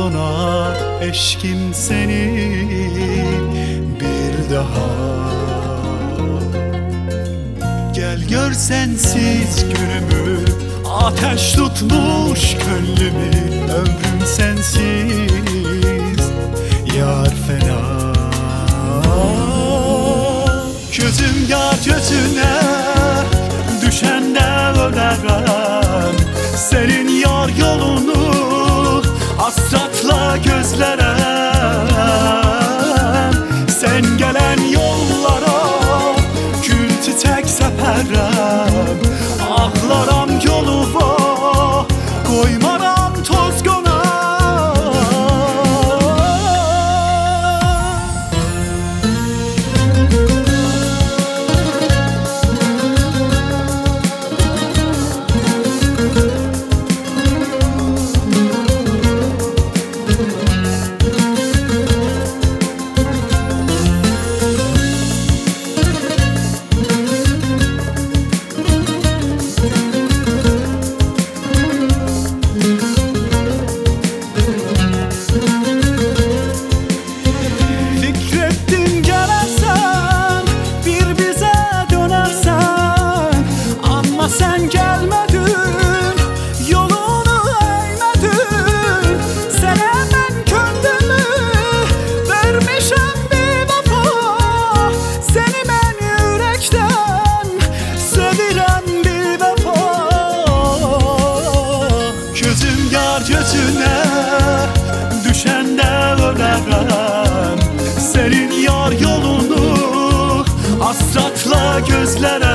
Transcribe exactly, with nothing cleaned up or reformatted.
donar eşkim seni bir daha. Gel gör sensiz günümü, ateş tutmuş gönlümü, ömrüm sensiz yar fena. Gözüm yar gözüne düşende ölerem, senin yar yolunu hasratla gözlerem. Sen gelen yollara gül çiçek seperem, ağlaram yoluma koymaram toz konar. Sen gelmedin, yolunu eğmedin. Sen hemen kendimi vermişem bir vefa. Seni ben yürekten sevirem bir vefa. Gözüm yar gözüne düşende ölerem, senin yar yolunu hasratla gözlerem.